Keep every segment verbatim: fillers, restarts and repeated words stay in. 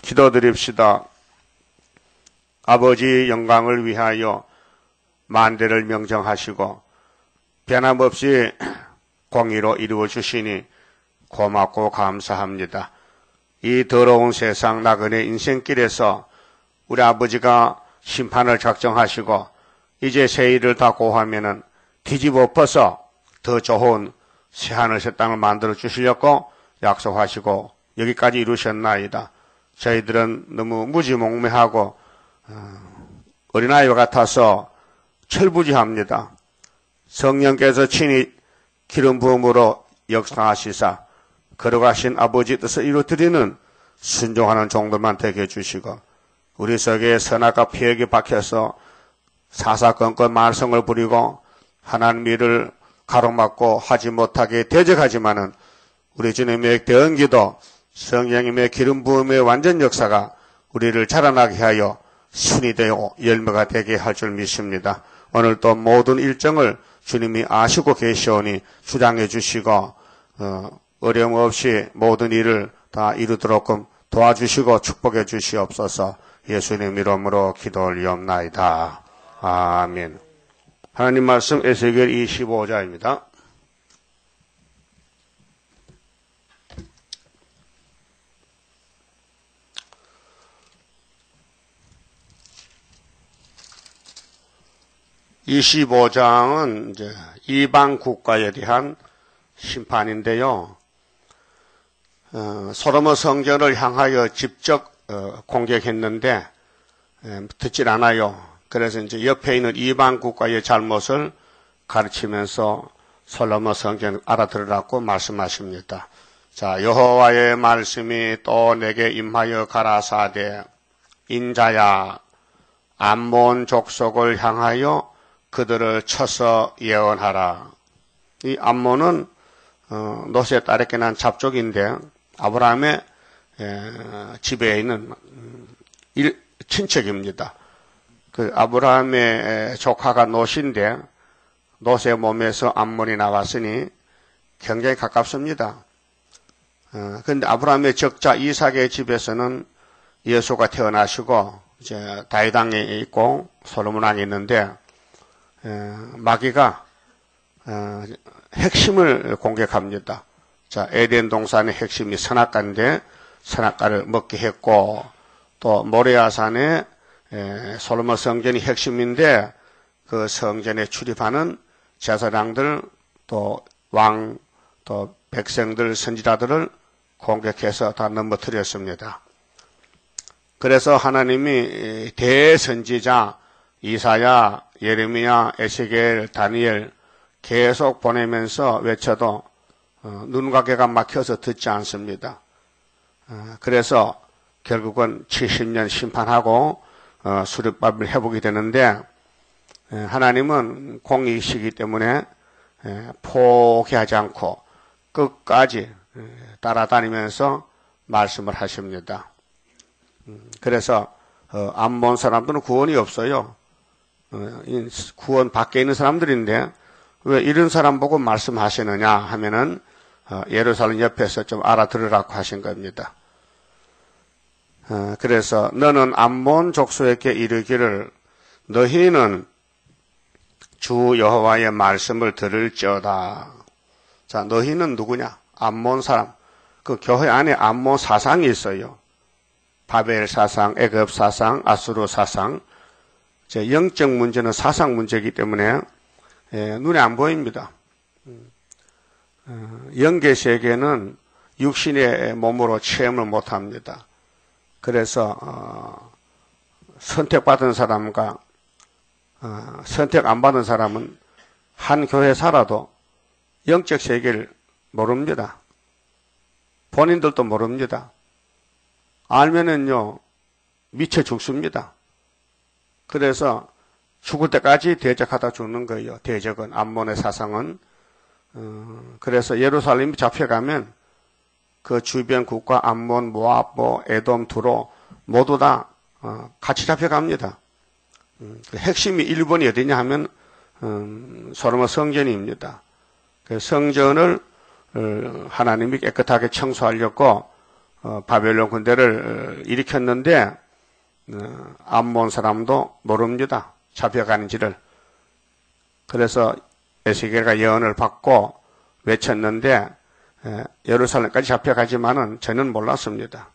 기도드립시다. 아버지 영광을 위하여 만대를 명정하시고 변함없이 공의로 이루어 주시니 고맙고 감사합니다. 이 더러운 세상 나그네 인생길에서 우리 아버지가 심판을 작정하시고 이제 새 일을 다 고하면은 뒤집어 엎어서 더 좋은 새하늘 새 땅을 만들어 주시려고 약속하시고 여기까지 이루셨나이다. 저희들은 너무 무지몽매하고 어린아이와 같아서 철부지합니다. 성령께서 친히 기름 부음으로 역사하시사 걸어가신 아버지 뜻을 이루어드리는 순종하는 종들만 되게 해주시고 우리 속에 선악과 폐역이 박혀서 사사건건 말썽을 부리고 하나님 일을 가로막고 하지 못하게 대적하지만은 우리 주님의 대언기도 성령님의 기름 부음의 완전 역사가 우리를 자라나게 하여 순이 되어 열매가 되게 할 줄 믿습니다. 오늘 또 모든 일정을 주님이 아시고 계시오니 주장해 주시고 어, 어려움 없이 모든 일을 다 이루도록 도와주시고 축복해 주시옵소서. 예수님 이름으로 기도 올리옵나이다. 아멘. 하나님 말씀 에스겔 이십오 장입니다. 이십오 장은 이제 이방 국가에 대한 심판인데요. 어, 소로몬 성전을 향하여 직접 어, 공격했는데 에, 듣질 않아요. 그래서 이제 옆에 있는 이방 국가의 잘못을 가르치면서 솔로몬 성전을 알아들으라고 말씀하십니다. 자, 여호와의 말씀이 또 내게 임하여 가라사대 인자야 암몬 족속을 향하여 그들을 쳐서 예언하라. 이 암몬은 어, 롯의 딸에게 난 잡족인데 아브라함의 에, 집에 있는 일, 친척입니다. 그 아브라함의 조카가 롯인데 롯의 몸에서 암몬이 나왔으니 굉장히 가깝습니다. 그런데 어, 아브라함의 적자 이삭의 집에서는 예수가 태어나시고 이제 다윗 왕에 있고 솔로몬 왕에 있는데 에, 마귀가 어, 핵심을 공격합니다. 자, 에덴 동산의 핵심이 선악과인데 선악과를 먹게 했고 또 모레아산에 에, 솔로몬 성전이 핵심인데 그 성전에 출입하는 제사장들 또 왕 또 백성들 선지자들을 공격해서 다 넘어뜨렸습니다. 그래서 하나님이 대선지자 이사야, 예레미야, 에스겔, 다니엘 계속 보내면서 외쳐도 어, 눈과 귀가 막혀서 듣지 않습니다. 어, 그래서 결국은 칠십 년 심판하고 어, 수렵밥을 해보게 되는데 에, 하나님은 공의시기 때문에 에, 포기하지 않고 끝까지 에, 따라다니면서 말씀을 하십니다. 음, 그래서 어, 암몬 사람들은 구원이 없어요. 어, 구원 밖에 있는 사람들인데 왜 이런 사람 보고 말씀하시느냐 하면은 어, 예루살렘 옆에서 좀 알아들으라고 하신 겁니다. 어, 그래서 너는 암몬 족속에게 이르기를 너희는 주 여호와의 말씀을 들을지어다. 자, 너희는 누구냐? 암몬 사람. 그 교회 안에 암몬 사상이 있어요. 바벨 사상, 애굽 사상, 아수르 사상. 제 영적 문제는 사상 문제이기 때문에 예, 눈에 안 보입니다. 어, 영계 세계는 육신의 몸으로 체험을 못합니다. 그래서 어, 선택받은 사람과 어, 선택 안 받은 사람은 한 교회에 살아도 영적 세계를 모릅니다. 본인들도 모릅니다. 알면은요 미쳐 죽습니다. 그래서 죽을 때까지 대적하다 죽는 거예요. 대적은 암몬의 사상은. 어, 그래서 예루살렘이 잡혀가면 그 주변 국가 암몬, 모압, 뭐 에돔, 두로 모두 다 어, 같이 잡혀갑니다. 음, 그 핵심이 일 번이 어디냐 하면 음, 솔로몬 성전입니다. 그 성전을 어, 하나님이 깨끗하게 청소하려고 어, 바벨론 군대를 일으켰는데 어, 암몬 사람도 모릅니다. 잡혀가는지를. 그래서 에스겔가 예언을 받고 외쳤는데 에, 예루살렘까지 잡혀가지만은 저는 몰랐습니다.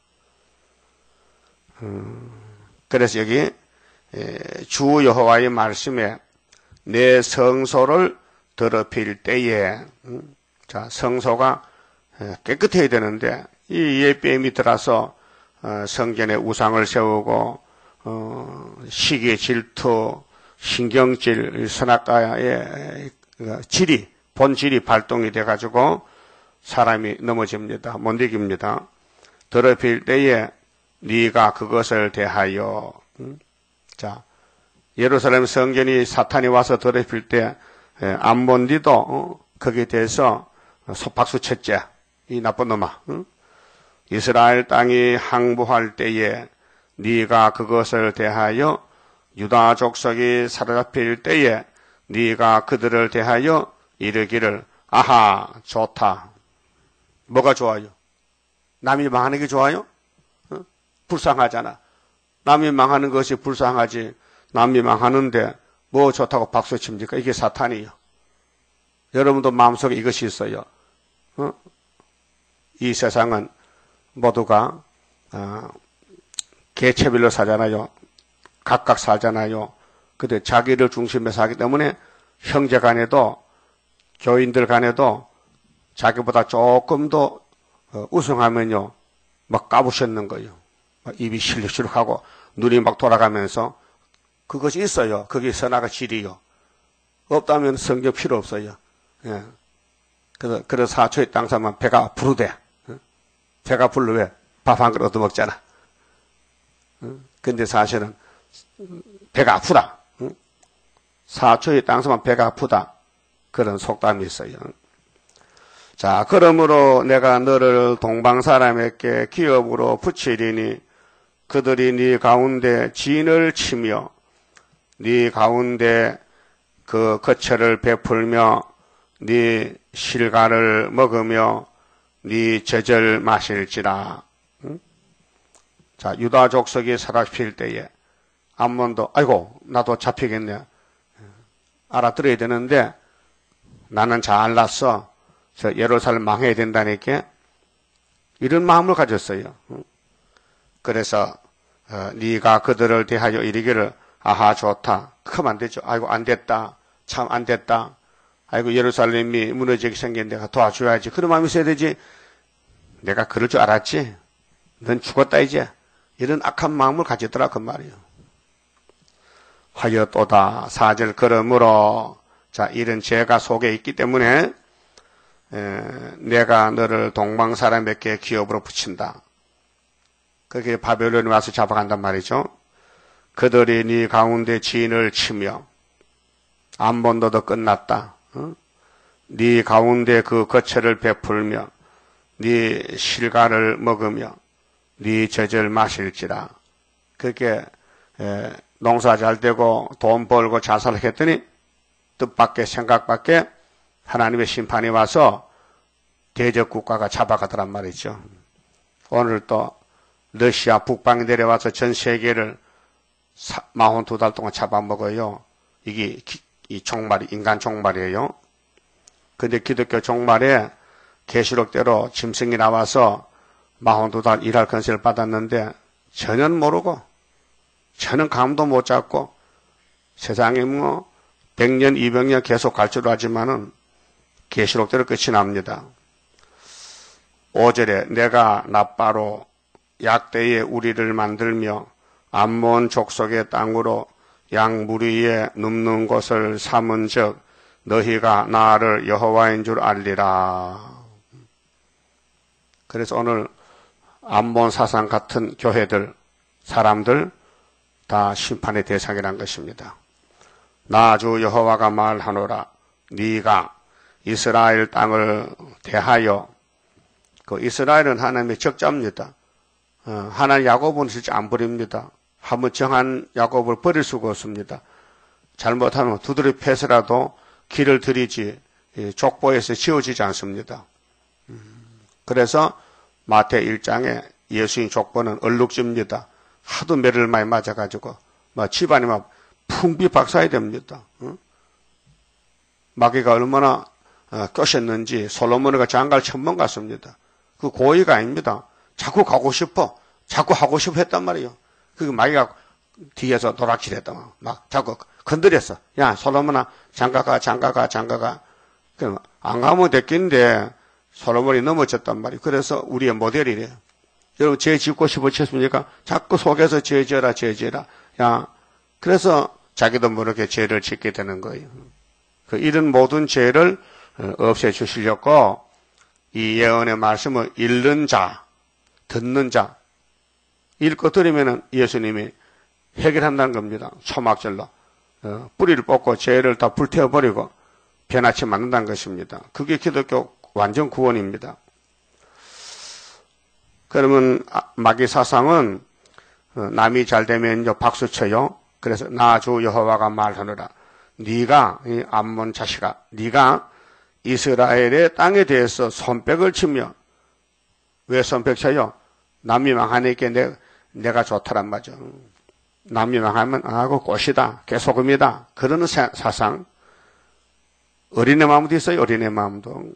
음, 그래서 여기 에, 주 여호와의 말씀에 내 성소를 더럽힐 때에 음, 자 성소가 에, 깨끗해야 되는데 이 예배임이 들어서 어, 성전에 우상을 세우고 어, 시기 질투 신경질 선악과의 질이 본질이 발동이 돼가지고 사람이 넘어집니다. 못 이깁니다. 더럽힐 때에 네가 그것을 대하여 음? 자 예루살렘 성전이 사탄이 와서 더럽힐 때 암몬디도 어? 거기에 대해서 박수 쳤지. 이 나쁜 놈아. 응? 이스라엘 땅이 항복할 때에 네가 그것을 대하여 유다 족속이 사로잡힐 때에 네가 그들을 대하여 이르기를 아하 좋다. 뭐가 좋아요? 남이 망하는 게 좋아요? 어? 불쌍하잖아. 남이 망하는 것이 불쌍하지. 남이 망하는데 뭐 좋다고 박수 칩니까? 이게 사탄이요. 여러분도 마음속에 이것이 있어요. 어? 이 세상은 모두가 어, 개체별로 사잖아요. 각각 살잖아요. 근데 자기를 중심에 사기 때문에 형제 간에도 교인들 간에도 자기보다 조금 더 어, 우승하면요 막 까부셨는 거예요. 막 입이 실룩실룩하고 눈이 막 돌아가면서 그것이 있어요. 그게 선악의 질이요. 없다면 성경 필요 없어요. 예. 그래서 그래서 사초의 땅 사면 배가 부르대. 어? 배가 불러 왜? 밥 한 그릇 얻어먹잖아. 어? 근데 사실은 배가 아프다. 어? 사초의 땅 사면 배가 아프다. 그런 속담이 있어요. 자, 그러므로 내가 너를 동방 사람에게 기업으로 붙이리니 그들이 네 가운데 진을 치며 네 가운데 그 거처를 베풀며 네 실과를 먹으며 네 젖을 마실지라. 응? 자, 유다 족속이 사로잡힐 때에 암몬도 아이고 나도 잡히겠네. 알아들어야 되는데 나는 잘났어. 저 예루살렘 망해야 된다니까 이런 마음을 가졌어요. 그래서 어, 네가 그들을 대하여 이르기를 아하 좋다. 그럼 안 되죠. 아이고 안 됐다. 참 안 됐다. 아이고 예루살렘이 무너지게 생긴 내가 도와줘야지. 그런 마음이 있어야 되지. 내가 그럴 줄 알았지. 넌 죽었다 이제. 이런 악한 마음을 가지더라 그 말이에요. 하여 또다 사 절 그러므로 자 이런 죄가 속에 있기 때문에 에, 내가 너를 동방 사람에게 기업으로 붙인다. 그게 바벨론에 와서 잡아간단 말이죠. 그들이 네 가운데 진을 치며 암몬도도 끝났다. 어? 네 가운데 그 거처를 베풀며 네 실과를 먹으며 네 젖을 마실지라. 그렇게 에, 농사 잘 되고 돈 벌고 잘 살았더니 뜻밖의 생각밖에 하나님의 심판이 와서 대적 국가가 잡아가더란 말이죠. 오늘 또 러시아 북방에 내려와서 전 세계를 사십이 달 동안 잡아먹어요. 이게 기, 이 종말이 인간 종말이에요. 근데 기독교 종말에 계시록대로 짐승이 나와서 사십이 달 일할 권세를 받았는데 전혀 모르고 전혀 감도 못 잡고 세상에 뭐 백 년, 이백 년 계속 갈 줄 알지만은 계시록대로 끝이 납니다. 오 절에 내가 나빠로 약대에 우리를 만들며 암몬 족속의 땅으로 양무리에 눕는 곳을 삼은 적 너희가 나를 여호와인 줄 알리라. 그래서 오늘 암몬 사상 같은 교회들, 사람들 다 심판의 대상이란 것입니다. 나 주 여호와가 말하노라. 네가 이스라엘 땅을 대하여 그 이스라엘은 하나님의 적자입니다. 어, 하나님 야곱은 진짜 안 버립니다. 한번 정한 야곱을 버릴 수가 없습니다. 잘못하면 두드려 패서라도 길을 들이지 족보에서 지워지지 않습니다. 그래서 마태 일 장에 예수인 족보는 얼룩집니다. 하도 매를 많이 맞아가지고 막 집안이 막 풍비박사야 됩니다. 어? 마귀가 얼마나 어, 꼬셨는지 솔로몬이가 장가를 천번 갔습니다. 그 고의가 아닙니다. 자꾸 가고 싶어. 자꾸 하고 싶어 했단 말이에요. 그 마귀가 뒤에서 도락질했다. 막, 막 자꾸 건드렸어. 야, 솔로몬아, 장가가, 장가가, 장가가. 그럼 안 가면 됐긴데 솔로몬이 넘어졌단 말이에요. 그래서 우리의 모델이래요. 여러분, 죄 짓고 싶으셨습니까? 자꾸 속에서 죄 지어라, 죄 지어라. 야, 그래서 자기도 모르게 죄를 짓게 되는 거예요. 그 이런 모든 죄를 없애주시려고 이 예언의 말씀을 읽는 자, 듣는 자, 읽고 들으면 예수님이 해결한다는 겁니다. 초막절로. 어, 뿌리를 뽑고 죄를 다 불태워버리고 변화치 만든다는 것입니다. 그게 기독교 완전 구원입니다. 그러면 마귀 사상은 남이 잘 되면 이제 박수 쳐요. 그래서 나 주 여호와가 말하노라. 네가 이 암몬 자식아, 네가 이스라엘의 땅에 대해서 손뼉을 치며 왜 손뼉 쳐요? 남이 망하니까 내, 내가 좋다란 말이죠. 남이 망하면 아, 그 꽃이다, 개소금이다. 그러는 사, 사상. 어린애 마음도 있어요. 어린애 마음도.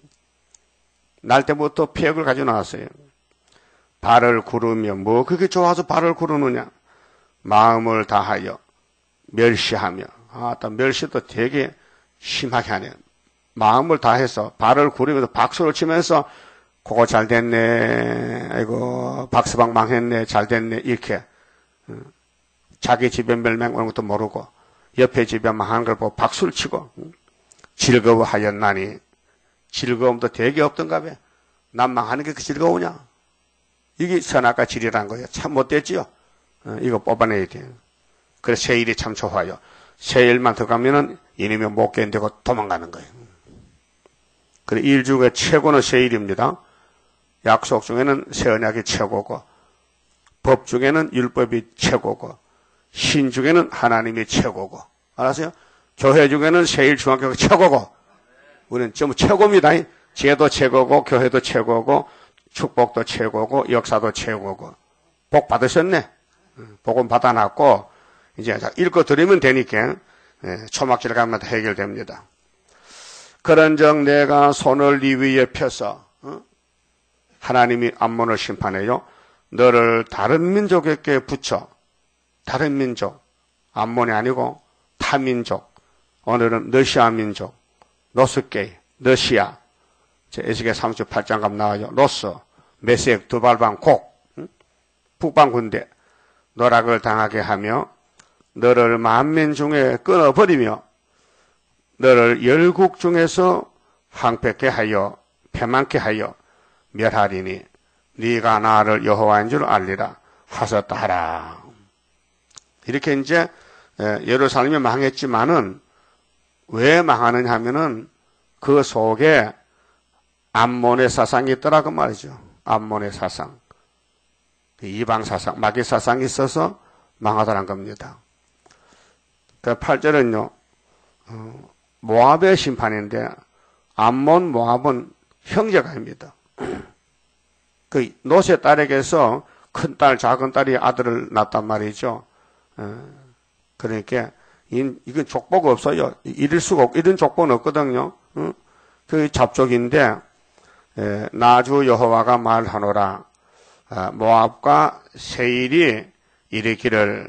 날 때부터 폐역을 가지고 나왔어요. 발을 구르며 뭐 그게 좋아서 발을 구르느냐. 마음을 다하여 멸시하며. 아, 또 멸시도 되게 심하게 하네요. 마음을 다해서 발을 구르면서 박수를 치면서 그거 잘 됐네. 아이고 박스방 망했네. 잘 됐네. 이렇게 자기 집에 멸망 오는 것도 모르고 옆에 집에 망한 걸 보고 박수를 치고 즐거워하였나니. 즐거움도 되게 없던가 봐. 난 망하는 게 그 즐거우냐. 이게 선악과 질이라는 거예요. 참 못됐지요. 이거 뽑아내야 돼요. 그래서 세일이 참 좋아요. 세일만 더 가면은 이놈이 못 견디고 도망가는 거예요. 그래, 일 중에 최고는 세일입니다. 약속 중에는 새 언약이 최고고, 법 중에는 율법이 최고고, 신 중에는 하나님이 최고고, 알았어요? 교회 중에는 세일 중학교가 최고고, 우리는 전부 최고입니다. 제도 최고고, 교회도 최고고, 축복도 최고고, 역사도 최고고. 복 받으셨네. 복은 받아놨고, 이제 읽고 드리면 되니까, 초막절 가면 해결됩니다. 그런즉 내가 손을 네 위에 펴서, 어? 하나님이 암몬을 심판해요. 너를 다른 민족에게 붙여. 다른 민족. 암몬이 아니고 타민족. 오늘은 러시아 민족. 노스게이, 러시아. 에스겔 삼십팔 장 가면 나와요. 로스, 메섹, 두발방, 곡. 응? 북방 군대. 노락을 당하게 하며 너를 만민 중에 끊어버리며 너를 열국 중에서 황폐케 하여 패망케 하여 멸하리니 네가 나를 여호와인 줄 알리라 하셨다 하라. 이렇게 이제 예루살렘이 망했지만은 왜 망하느냐 하면은 그 속에 암몬의 사상이 있더라고 말이죠. 암몬의 사상. 이방 사상, 마귀 사상이 있어서 망하더란 겁니다. 그 팔 절은요, 어, 모압의 심판인데, 암몬, 모압은 형제가입니다. 그 노세 딸에게서 큰 딸, 작은 딸이 아들을 낳았단 말이죠. 어, 그러니까, 이, 이건 족보가 없어요. 이럴 수가 없고, 이런 족보는 없거든요. 어? 그 잡족인데, 에, 나주 여호와가 말하노라. 아, 모압과 세일이 이르기를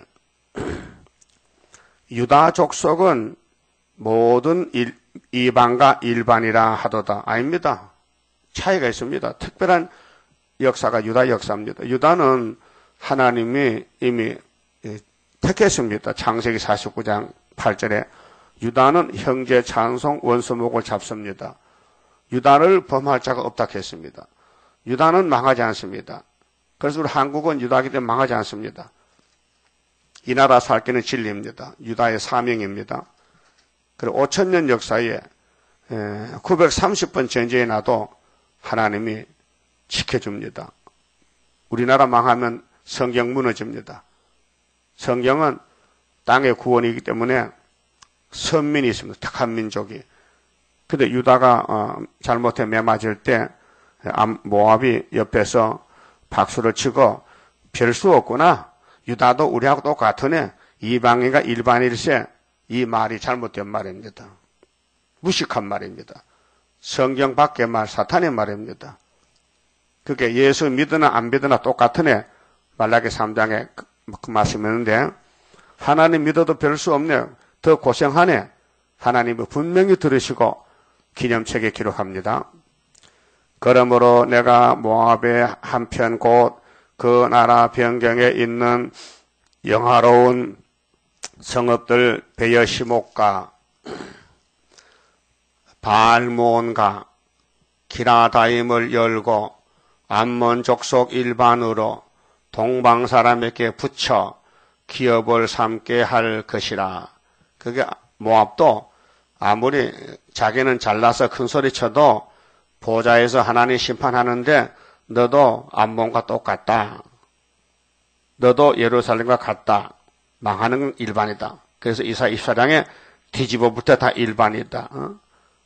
유다 족속은 모든 일, 이방과 일반이라 하도다. 아닙니다. 차이가 있습니다. 특별한 역사가 유다 역사입니다. 유다는 하나님이 이미 택했습니다. 창세기 사십구 장 팔 절에 유다는 형제 찬송 원수목을 잡습니다. 유다를 범할 자가 없다 했습니다. 유다는 망하지 않습니다. 그래서 우리 한국은 유다이기 때문에 망하지 않습니다. 이 나라 살기는 진리입니다. 유다의 사명입니다. 그리고 오천 년 역사에 구백삼십 번 전쟁이 나도 하나님이 지켜줍니다. 우리나라 망하면 성경 무너집니다. 성경은 땅의 구원이기 때문에 선민이 있습니다. 택한 민족이. 근데 유다가 어, 잘못해 매맞을 때 모압이 옆에서 박수를 치고 별 수 없구나. 유다도 우리하고 똑같으네. 이방인과 일반일세. 이 말이 잘못된 말입니다. 무식한 말입니다. 성경 밖의 말, 사탄의 말입니다. 그게 예수 믿으나 안 믿으나 똑같으네. 말라기 삼 장에 그, 그 말씀이었는데 하나님 믿어도 별 수 없네. 더 고생하네. 하나님은 분명히 들으시고 기념책에 기록합니다. 그러므로 내가 모압의 한편 곧 그 나라 변경에 있는 영화로운 성읍들 베여시목과 발몬과 기라다임을 열고 암몬 족속 일반으로 동방 사람에게 붙여 기업을 삼게 할 것이라. 그게 모압도 아무리 자기는 잘나서 큰 소리 쳐도 보좌에서 하나님 심판하는데 너도 암몬과 똑같다. 너도 예루살렘과 같다. 망하는 건 일반이다. 그래서 이사 이십사 장에 뒤집어부터 다 일반이다. 어?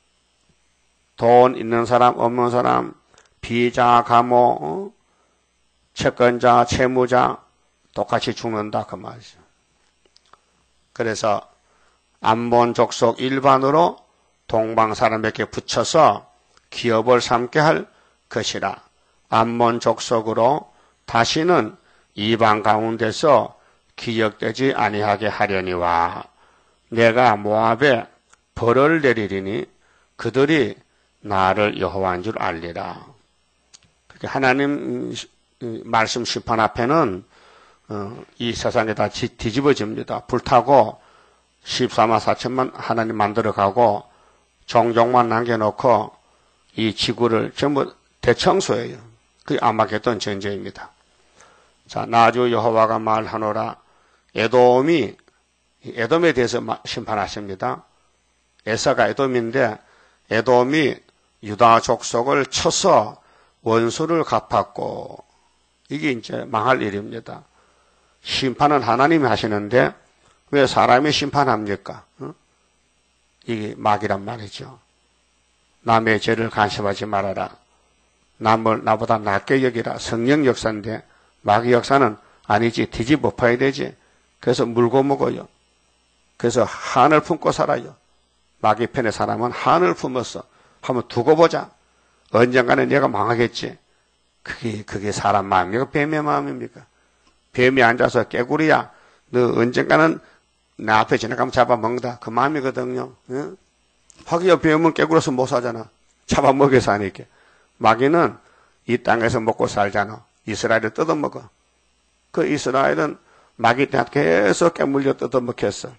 돈 있는 사람 없는 사람 비자 가모 어? 채권자 채무자 똑같이 죽는다 그 말이죠. 그래서 암몬 족속 일반으로 동방 사람에게 붙여서 기업을 삼게 할 것이라. 암몬 족속으로 다시는 이방 가운데서 기억되지 아니하게 하려니와 내가 모압에 벌을 내리리니 그들이 나를 여호와인 줄 알리라. 그렇게 하나님 말씀 심판 앞에는 이 세상에 다 뒤집어집니다. 불타고 십사만 사천만 하나님 만들어가고 종족만 남겨놓고 이 지구를 전부 대청소해요. 그게 아마겟돈 전쟁입니다. 자, 나주 여호와가 말하노라. 에돔이 에돔에 대해서 심판하십니다. 에사가 에돔인데 에돔이 유다 족속을 쳐서 원수를 갚았고 이게 이제 망할 일입니다. 심판은 하나님이 하시는데 왜 사람이 심판합니까? 어? 이게 막이란 말이죠. 남의 죄를 간섭하지 말아라. 남을 나보다 낮게 여기라. 성령 역사인데 마귀 역사는 아니지. 뒤집어 엎어야 되지. 그래서 물고 먹어요. 그래서 한을 품고 살아요. 마귀 편의 사람은 한을 품어서 한번 두고 보자. 언젠가는 내가 망하겠지. 그게 그게 사람 마음입니까? 뱀의 마음입니까? 뱀이 앉아서 깨구리야. 너 언젠가는 내 앞에 지나가면 잡아먹는다. 그 마음이거든요. 응? 하기야 뱀은 깨구려서 못 사잖아. 잡아먹여 사니까. 마귀는 이 땅에서 먹고 살잖아. 이스라엘을 뜯어먹어. 그 이스라엘은 마귀 때한테 계속 깨물려 뜯어먹혔어.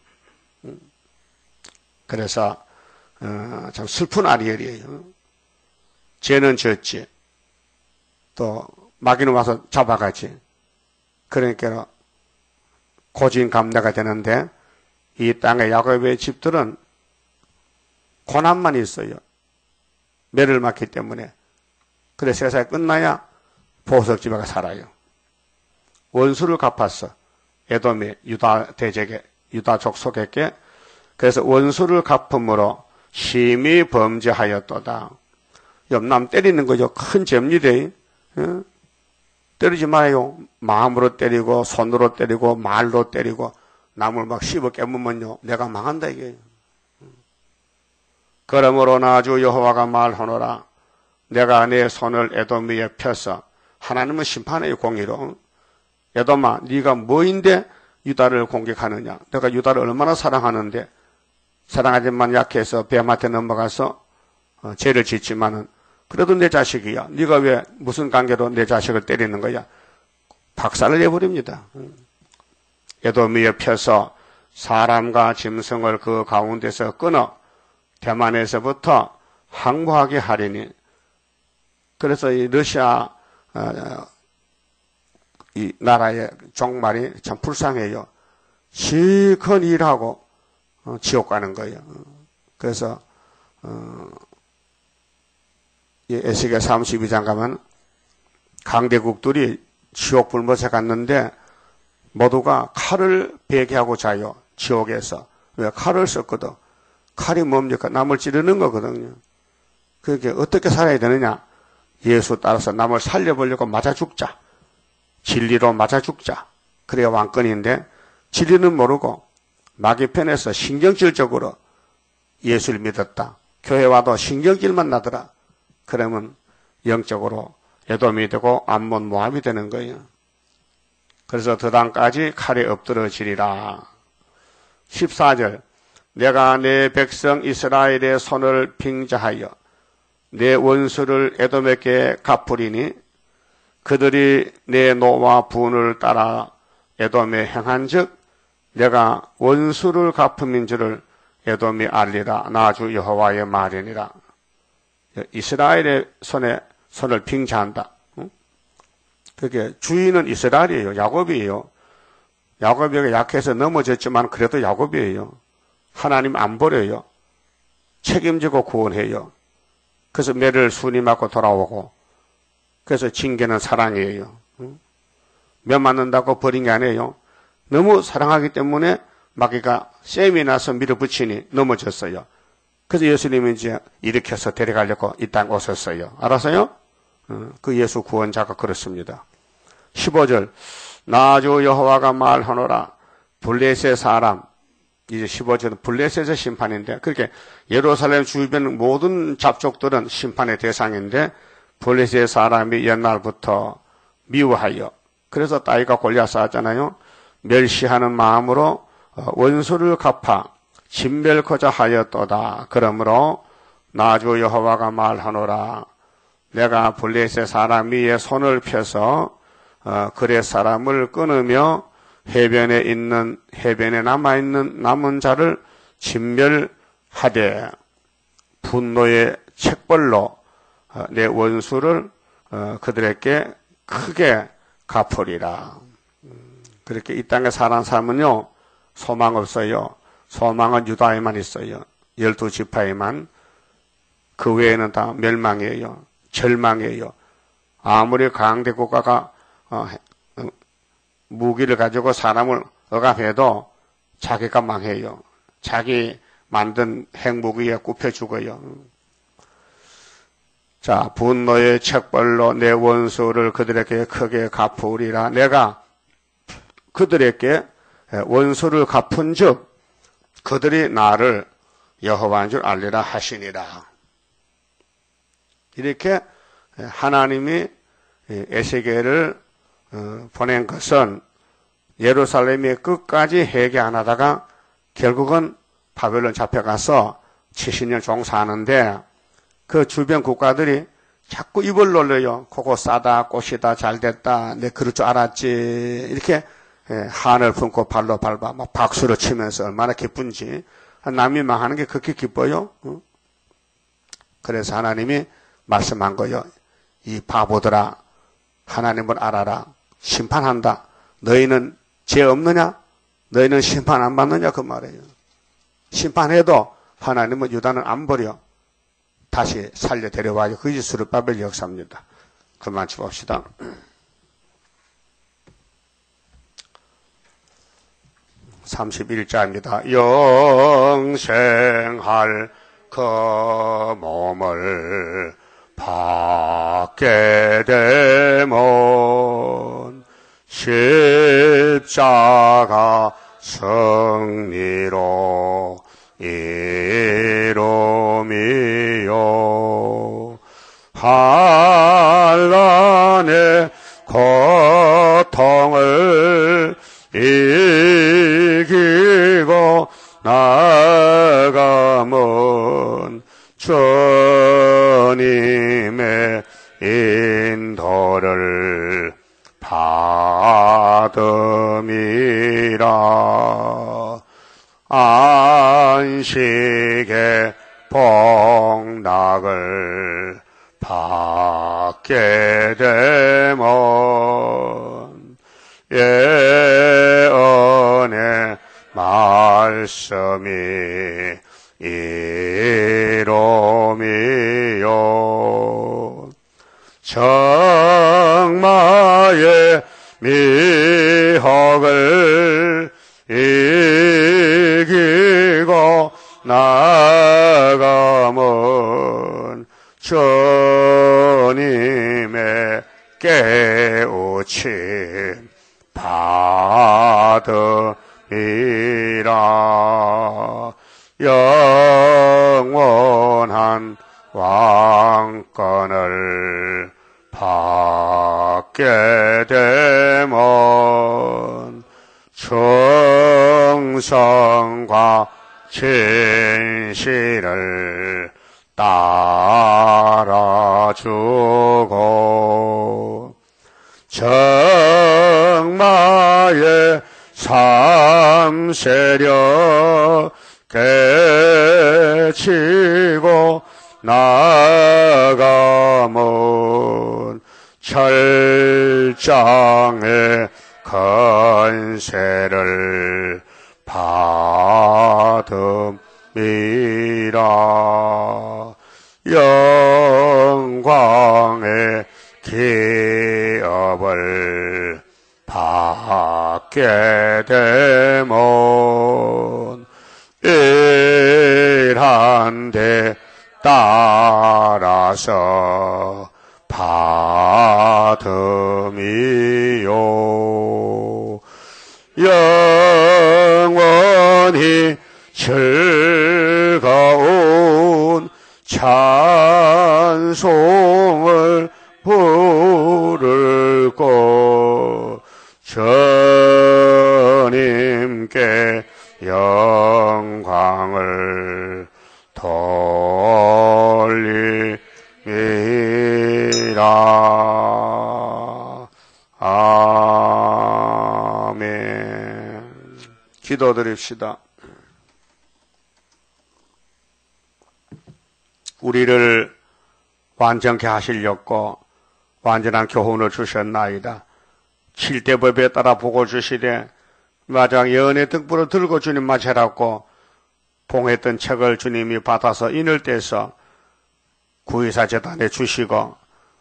그래서 어, 참 슬픈 아리엘이에요. 죄는 졌지. 또 마귀는 와서 잡아가지. 그러니까 고진감래가 되는데 이 땅의 야곱의 집들은 고난만 있어요. 매를 맞기 때문에. 그래 세상이 끝나야 보석집에가 살아요. 원수를 갚았어. 에돔이 유다 대적에 유다 족속에게. 그래서 원수를 갚음으로 심히 범죄하였도다. 옆남 때리는 거죠. 큰 죄입니다. 어? 때리지 마요. 마음으로 때리고 손으로 때리고 말로 때리고 남을 막 씹어 깨물면요. 내가 망한다 이게. 그러므로 나주 여호와가 말하노라. 내가 내 손을 에돔 위에 펴서 하나님은 심판해요. 공의로. 에돔아 네가 뭐인데 유다를 공격하느냐. 내가 유다를 얼마나 사랑하는데 사랑하지만 약해서 뱀한테 넘어가서 어, 죄를 짓지만은 그래도 내 자식이야. 네가 왜 무슨 관계로 내 자식을 때리는 거야. 박살을 내버립니다. 에돔 위에 펴서 사람과 짐승을 그 가운데서 끊어 대만에서부터 항구하게 하리니. 그래서 이 러시아 어, 이 나라의 종말이 참 불쌍해요. 실컷 일하고 어, 지옥 가는 거예요. 그래서 어, 에스겔 삼십이 장 가면 강대국들이 지옥 불못에 갔는데 모두가 칼을 베개하고 자요. 지옥에서. 왜? 칼을 썼거든. 칼이 뭡니까? 남을 찌르는 거거든요. 그렇게 어떻게 살아야 되느냐? 예수 따라서 남을 살려보려고 맞아 죽자. 진리로 맞아 죽자. 그래야 왕권인데 진리는 모르고 마귀 편에서 신경질적으로 예수를 믿었다. 교회 와도 신경질만 나더라. 그러면 영적으로 에돔이 되고 암몬 모압이 되는 거예요. 그래서 더 땅까지 칼에 엎드러지리라. 십사 절 내가 내 백성 이스라엘의 손을 빙자하여 내 원수를 에돔에게 갚으리니 그들이 내 노와 분을 따라 에돔에 행한 즉 내가 원수를 갚음인 줄을 에돔이 알리라. 나 주 여호와의 말이니라. 이스라엘의 손에 손을 빙자한다. 그게 주인은 이스라엘이에요. 야곱이에요. 야곱이 약해서 넘어졌지만 그래도 야곱이에요. 하나님 안 버려요. 책임지고 구원해요. 그래서 매를 순이 맞고 돌아오고 그래서 징계는 사랑이에요. 매 맞는다고 버린 게 아니에요. 너무 사랑하기 때문에 마귀가 셈이 나서 밀어붙이니 넘어졌어요. 그래서 예수님이 이제 일으켜서 데려가려고 이 땅 오셨어요. 알았어요? 그 예수 구원자가 그렇습니다. 십오 절 나 주 여호와가 말하노라 블레셋 사람 이제 십오 절은 블레셋의 심판인데 그렇게 예루살렘 주변 모든 잡족들은 심판의 대상인데 블레셋 사람이 옛날부터 미워하여 그래서 다윗과 골리앗 싸웠잖아요. 멸시하는 마음으로 원수를 갚아 진멸코자 하였도다. 그러므로 나 주 여호와가 말하노라 내가 블레셋 사람 위에 손을 펴서 어, 그레 사람을 끊으며 해변에 있는 해변에 남아 있는 남은 자를 진멸하되 분노의 책벌로 어, 내 원수를 어, 그들에게 크게 갚으리라. 음, 그렇게 이 땅에 사는 사람은요 소망 없어요. 소망은 유다에만 있어요. 열두 지파에만. 그 외에는 다 멸망이에요. 절망이에요. 아무리 강대 국가가 어, 무기를 가지고 사람을 억압해도 자기가 망해요. 자기 만든 핵무기에 굽혀 죽어요. 자, 분노의 책벌로 내 원수를 그들에게 크게 갚으리라. 내가 그들에게 원수를 갚은 즉 그들이 나를 여호와인 줄 알리라 하시니라. 이렇게 하나님이 에스겔을 보낸 것은 예루살렘이 끝까지 회개 안 하다가 결국은 바벨론 잡혀가서 칠십 년 종사하는데 그 주변 국가들이 자꾸 입을 놀려요. 그거 싸다, 꽃이다, 잘됐다, 내 그럴 줄 알았지. 이렇게 한을 품고 발로 밟아 막 박수를 치면서 얼마나 기쁜지. 남이 망하는 게 그렇게 기뻐요? 그래서 하나님이 말씀한 거예요. 이 바보들아, 하나님을 알아라. 심판한다. 너희는 죄 없느냐? 너희는 심판 안 받느냐? 그 말이에요. 심판해도 하나님은 유다는 안 버려. 다시 살려 데려와요. 그게 스룹바벨 역사입니다. 그만 봅시다. 삼십일 자입니다. 영생할 그 몸을 받게 되면 십자가 승리로 이루미요 환난의 고통을 이기고 나가면 주님의 인도를 받음이라. 안식의 복락을 받게 되면 예언의 말씀이 이루미요 정마의 미혹을 이기고 나가면 주님의 깨우침 받음이라. 영원한 왕권을 받게 되면 정성과 진실을 따라주고 정마의 삼세력 깨치고 나가면 철장의 건세를 받음이라. 영광의 기업을 받게 되면 일한 데 따라서 받음이요. 영원히 즐거운 찬송을 부를 것 주님께 영광을 돌리리라. 아멘. 기도드립시다. 우리를 완전케 하시려고 완전한 교훈을 주셨나이다. 칠대법에 따라 복을 주시되 마지막 예언의 등불을 들고 주님 맞으라고 봉했던 책을 주님이 받아서 인을 떼서 구의사 재단에 주시고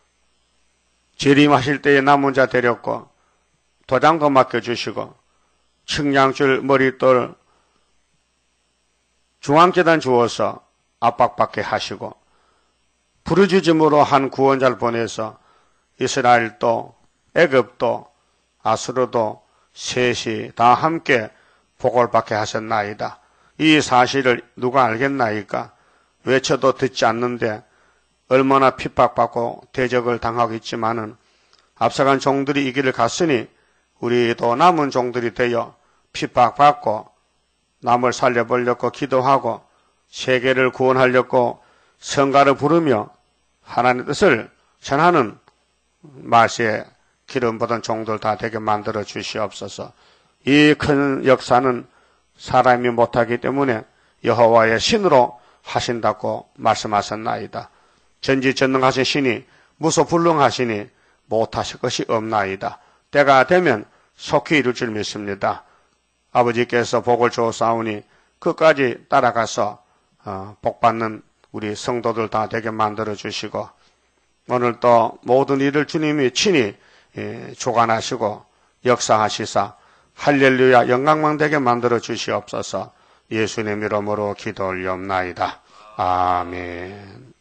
재림하실 때에 남은 자 데렸고 도장도 맡겨주시고 측량줄 머릿돌 중앙재단 주어서 압박받게 하시고 부르짖음으로 한 구원자를 보내서 이스라엘도 애굽도 아수르도 셋이 다 함께 복을 받게 하셨나이다. 이 사실을 누가 알겠나이까? 외쳐도 듣지 않는데 얼마나 핍박받고 대적을 당하고 있지만은 앞서간 종들이 이 길을 갔으니 우리도 남은 종들이 되어 핍박받고 남을 살려보려고 기도하고 세계를 구원하려고 성가를 부르며 하나님의 뜻을 전하는 말세에 기름 받은 종들 다 되게 만들어 주시옵소서. 이 큰 역사는 사람이 못하기 때문에 여호와의 신으로 하신다고 말씀하셨나이다. 전지전능하신 신이 무소불능하시니 못하실 것이 없나이다. 때가 되면 속히 이룰 줄 믿습니다. 아버지께서 복을 주었사오니 끝까지 따라가서 어, 복받는 우리 성도들 다 되게 만들어 주시고 오늘 또 모든 일을 주님이 친히 예, 주관하시고 역사하시사 할렐루야 영광만 되게 만들어 주시옵소서. 예수님 이름으로 기도 올리옵나이다. 아멘.